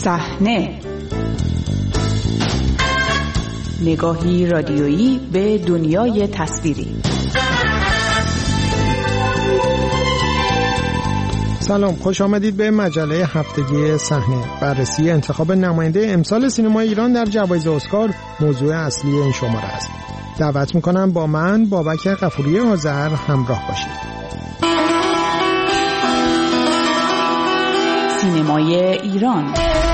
صحنه، نگاهی رادیویی به دنیای تصویری. سلام، خوش آمدید به مجله هفتگی صحنه. بررسی انتخاب نماینده امسال سینمای ایران در جوایز اسکار موضوع اصلی این شماره است. دعوت میکنم با من بابک غفوری آذر همراه باشید. سینمای ایران.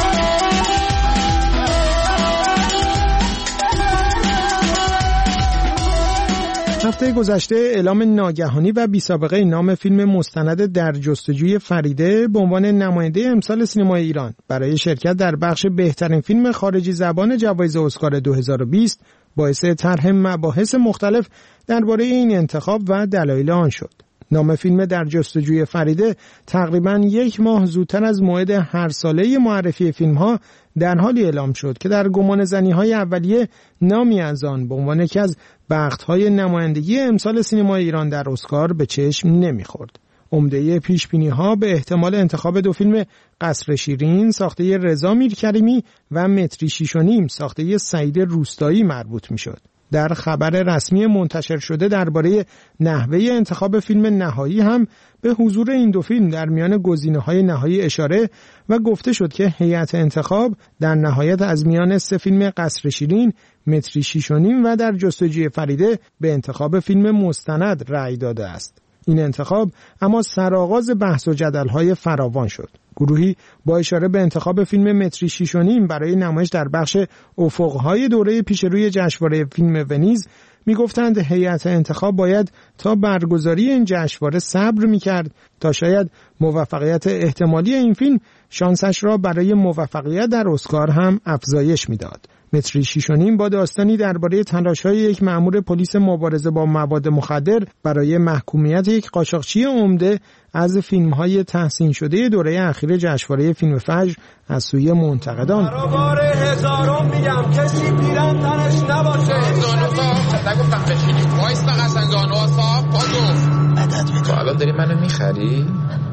هفته گذشته اعلام ناگهانی و بی‌سابقه نام فیلم مستند در جستجوی فریده به عنوان نماینده امسال سینمای ایران برای شرکت در بخش بهترین فیلم خارجی زبان جوایز اسکار 2020 باعث طرح مباحث مختلف درباره این انتخاب و دلایل آن شد. نام فیلم در جستجوی فریده تقریباً یک ماه زودتر از موعد هر ساله معرفی فیلم‌ها در حالی اعلام شد که در گمانه‌زنی‌های اولیه نامی از آن به عنوان یکی از بخت‌های نمایندگی امسال سینمای ایران در اسکار به چشم نمی‌خورد. عمده پیش‌بینی‌ها به احتمال انتخاب دو فیلم قصر شیرین ساخته رضا میرکریمی و متری 6.5 ساخته سعید روستایی مربوط می‌شد. در خبر رسمی منتشر شده درباره نحوه انتخاب فیلم نهایی هم به حضور این دو فیلم در میان گزینه‌های نهایی اشاره و گفته شد که هیئت انتخاب در نهایت از میان 3 فیلم قصر شیرین، متری 6.5 و در جستجوی فریده به انتخاب فیلم مستند رأی داده است. این انتخاب اما سرآغاز بحث و جدل‌های فراوان شد. گروهی با اشاره به انتخاب فیلم متری 6.5 برای نمایش در بخش افق‌های دوره پیشروی جشنواره فیلم ونیز می‌گفتند هیئت انتخاب باید تا برگزاری این جشنواره صبر می‌کرد تا شاید موفقیت احتمالی این فیلم شانسش را برای موفقیت در اسکار هم افزایش می‌داد. متری 6.5 با داستانی درباره تلاش‌های یک مأمور پلیس مبارزه با مواد مخدر برای محکومیت یک قاچاقچی عمده از فیلم‌های تحسین شده دوره اخیر جشنواره فیلم فجر از سوی منتقدان برابر هزارم میگم کسی پیرن تنش نباشه. زانوها نگفتم بشینی وایس قشنگ زانوها صاف پاتو مدد بده. تو الان داری منو میخری؟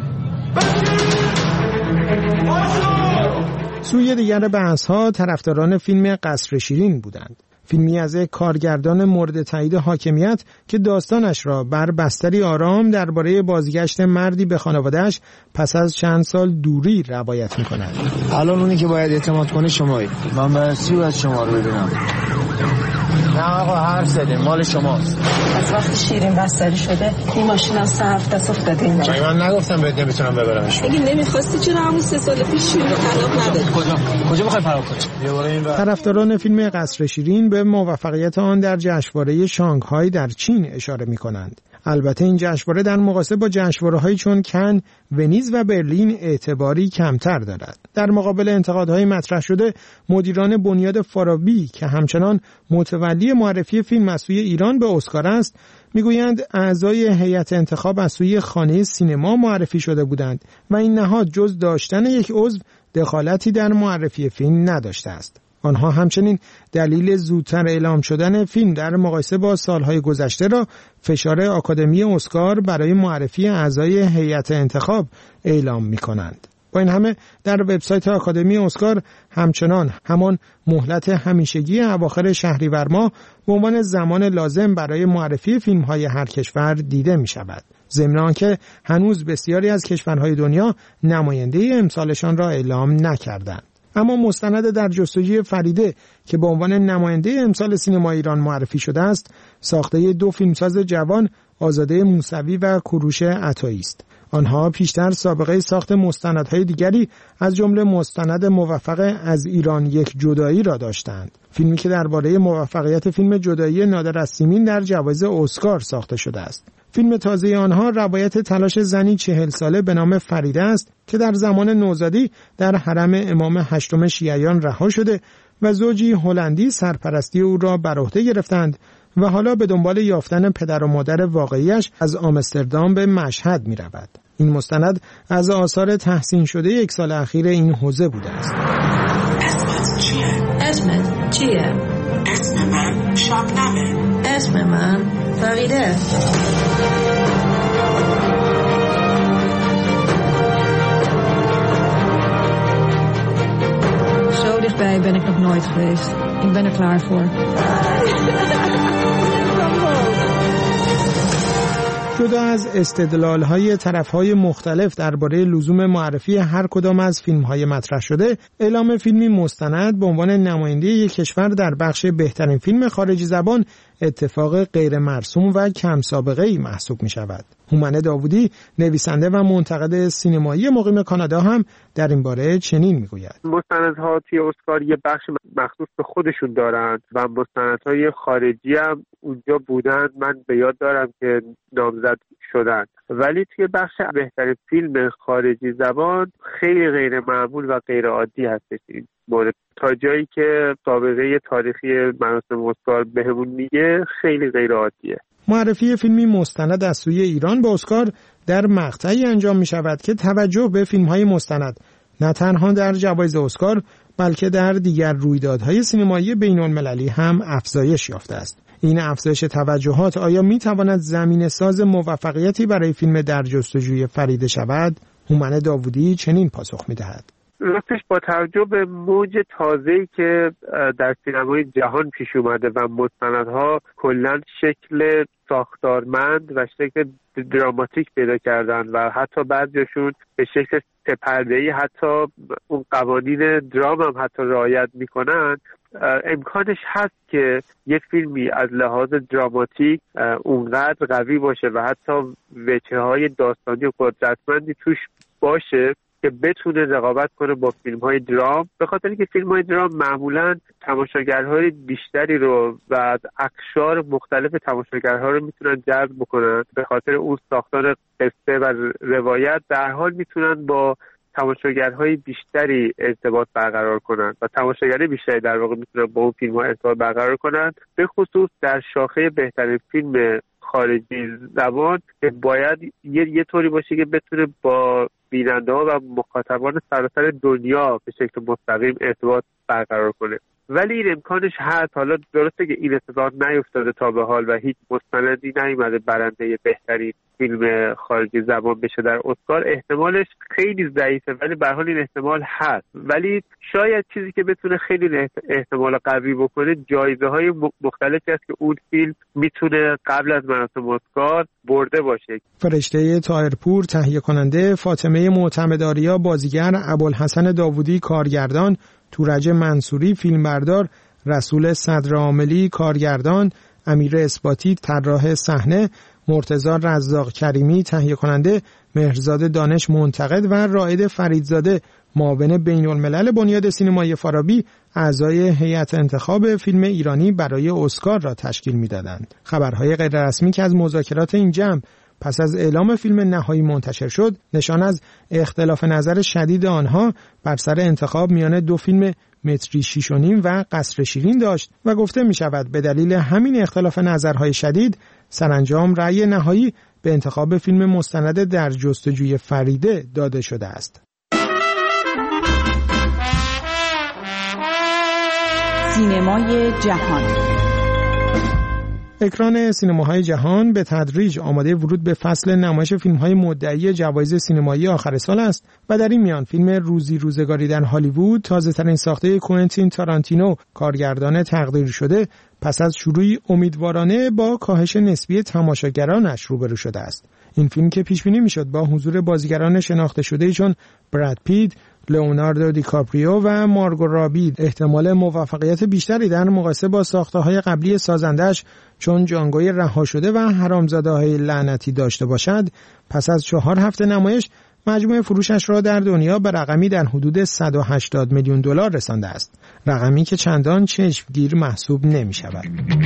سوی دیگر بحث‌ها طرفداران فیلم قصر شیرین بودند. فیلمی از یک کارگردان مورد تایید حاکمیت که داستانش را بر بستری آرام درباره بازگشت مردی به خانواده‌اش پس از چند سال دوری روایت می‌کند. الان اونی که باید اعتماد کنه شمایی. من برسی باید شما رو ببینم. نه آقا حرف زدیم مال شماست. از وقتی شیرین بستری شده این ماشین از 3 هفته است افتاده این. من نگفتم بهت نمیتونم ببرمش. اگه نمیخواستی چرا همون 3 سال پیش شیرین رو طلاق ندادی؟ کجا میخوای فرار کنی؟ طرفداران فیلم قصر شیرین به موفقیت آن در جشنواره شانگهای در چین اشاره می‌کنند. البته این جشنواره در مقایسه با جشنواره‌هایی چون کن، ونیز و برلین اعتباری کمتر دارد. در مقابل انتقادهای مطرح شده، مدیران بنیاد فارابی که همچنان متولی معرفی فیلم از سوی ایران به اسکار است، میگویند اعضای هیئت انتخاب از سوی خانه سینما معرفی شده بودند و این نهاد جز داشتن یک عضو دخالتی در معرفی فیلم نداشته است. آنها همچنین دلیل زودتر اعلام شدن فیلم در مقایسه با سالهای گذشته را فشار آکادمی اسکار برای معرفی اعضای هیئت انتخاب اعلام می‌کنند. با این همه در وبسایت آکادمی اسکار همچنان همان مهلت همیشگی اواخر شهریور ماه به عنوان زمان لازم برای معرفی فیلم‌های هر کشور دیده می‌شود. ضمن آنکه هنوز بسیاری از کشورهای دنیا نماینده امسالشان را اعلام نکردند. اما مستند در جستجوی فریده که به عنوان نماینده امسال سینما ایران معرفی شده است، ساخته 2 فیلمساز جوان آزاده موسوی و کوروش عطایی است. آنها پیشتر سابقه ساخت مستندهای دیگری از جمله مستند موفق از ایران یک جدایی را داشتند. فیلمی که درباره موفقیت فیلم جدایی نادر از سیمین در جوایز اسکار ساخته شده است. فیلم تازه آنها روایت تلاش زنی 40 ساله به نام فریده است که در زمان نوزادی در حرم امام 8 شیعیان رها شده و زوجی هلندی سرپرستی او را بر عهده گرفتند و حالا به دنبال یافتن پدر و مادر واقعیش از آمستردام به مشهد می رود. این مستند از آثار تحسین شده 1 سال اخیر این حوزه بوده است. اسمت چیه؟ اسمت چیه؟ اسم من شبنمه. اسم من فریده. nooit geweest. Ik ben er klaar voor. جدا از استدلال‌های طرف‌های مختلف درباره لزوم معرفی هر کدام از فیلم‌های مطرح شده، اعلام فیلمی مستند به عنوان نماینده یک کشور در بخش بهترین فیلم خارجی زبان اتفاق غیر مرسوم و کم سابقه‌ای محسوب می‌شود. هومن داوودی، نویسنده و منتقد سینمایی مقیم کانادا هم در این باره چنین می‌گوید: مستندها توی اسکار یه بخش مخصوص به خودشون دارند و مستندهای خارجی هم اونجا بودن. من به یاد دارم که نامزد شدن، ولی توی بخش بهترین فیلم خارجی زبان خیلی غیر معمول و غیر عادی هستش این مورد. تا جایی که سابقه تاریخی مراسم اسکار بهمون میگه خیلی غیر عادیه. معرفی فیلمی مستند از سوی ایران به اسکار در مقطعی انجام می شود که توجه به فیلم‌های مستند نه تنها در جوایز اسکار بلکه در دیگر رویدادهای سینمایی بین‌المللی هم افزایش یافته است. این افزایش توجهات آیا می تواند زمینه‌ساز موفقیتی برای فیلم در جستجوی فریده شود؟ هومن داوودی چنین پاسخ می دهد: راستش با توجه به موج تازه‌ای که در سینمای جهان پیش اومده و مستندها کلاً شکل ساختارمند و شکل دراماتیک پیدا کردن و حتی بعضیشون به شکل سه‌پرده‌ای حتی اون قوانین درام هم حتی رعایت میکنن، امکانش هست که یک فیلمی از لحاظ دراماتیک اونقدر قوی باشه و حتی وجهه‌های داستانی و قدرتمندی توش باشه که بتونه رقابت کنه با فیلم‌های درام، به خاطر اینکه فیلم‌های درام معمولاً تماشاگرهای بیشتری رو و اقشار مختلف تماشاگرها رو میتونن جذب بکنن. به خاطر اون ساختار قصه و روایت در حال میتونن با تماشاگرهای بیشتری ارتباط برقرار کنن و تماشاگرای بیشتری در واقع میتونن با اون فیلم‌ها ارتباط برقرار کنن، به خصوص در شاخه بهترین فیلم خارجی زبان که باید یه طوری باشه که بتونه با بیننده‌ها و مخاطبان سراسر دنیا به شکل مستقیم ارتباط برقرار کنه. ولی این امکانش هست. حالا درسته که این اتفاق نیفتاده تا به حال و هیچ مستندی نیومده برنده بهترین فیلم خارجی زبان بشه در اسکار. احتمالش خیلی ضعیفه، ولی به هر حال این احتمال هست. ولی شاید چیزی که بتونه خیلی احتمال قوی بکنه جایزه‌های مختلفی است که اون فیلم میتونه قبل از مراسم اسکار برده باشه. فرشته طاهرپور تهیه کننده، فاطمه معتمدآریا بازیگر، ابوالحسن داوودی کارگردان، تورج منصوری فیلمبردار، رسول صدرعاملی کارگردان، امیر اثباتی طراح صحنه، مرتضی رزاق کریمی تهیه کننده، مهرزاد دانش منتقد و رائد فریدزاده معاون بین‌الملل بنیاد سینمایی فارابی اعضای هیئت انتخاب فیلم ایرانی برای اسکار را تشکیل می‌دادند. خبرهای غیررسمی که از مذاکرات این جمع پس از اعلام فیلم نهایی منتشر شد، نشان از اختلاف نظر شدید آنها بر سر انتخاب میان دو فیلم متری 6.5 و قصر شیرین داشت و گفته می شود به دلیل همین اختلاف نظرهای شدید سرانجام رأی نهایی به انتخاب فیلم مستند در جستجوی فریده داده شده است. سینمای جهان. اکران سینماهای جهان به تدریج آماده ورود به فصل نمایش فیلم‌های مدعی جوایز سینمایی آخر سال است و در این میان فیلم روزی روزگاری در هالیوود، تازه‌ترین ساخته کوئنتین تارانتینو، کارگردان تقدیر شده، پس از شروعی امیدوارانه با کاهش نسبی تماشاگرانش روبرو شده است. این فیلم که پیش بینی میشد با حضور بازیگران شناخته شده چون براد پیت، لئوناردو دیکاپریو و مارگو رابی احتمال موفقیت بیشتری در مقایسه با ساخته‌های قبلی سازندش چون جانگوی رها شده و حرامزاده‌های لعنتی داشته باشد، پس از 4 هفته نمایش مجموع فروشش را در دنیا به رقمی در حدود 180 میلیون دلار رسانده است، رقمی که چندان چشمگیر محسوب نمی شود.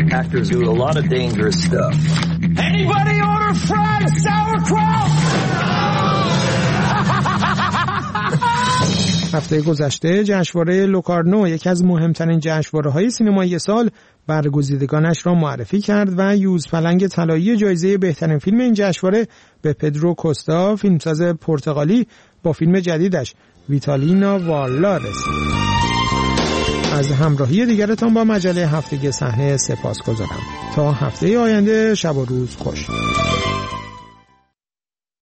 هفته گذشته جشنواره لوکارنو، یکی از مهمترین جشنواره‌های سینمایی سال، برگزیدگانش را معرفی کرد و یوزپلنگ طلایی جایزه بهترین فیلم این جشنواره به پدرو کوستا، فیلمساز پرتغالی، با فیلم جدیدش ویتالینا وارلا رسید. از همراهی دیگرتان با مجله هفتگی صحنه سپاسگزارم. تا هفته آینده شب و روز خوش.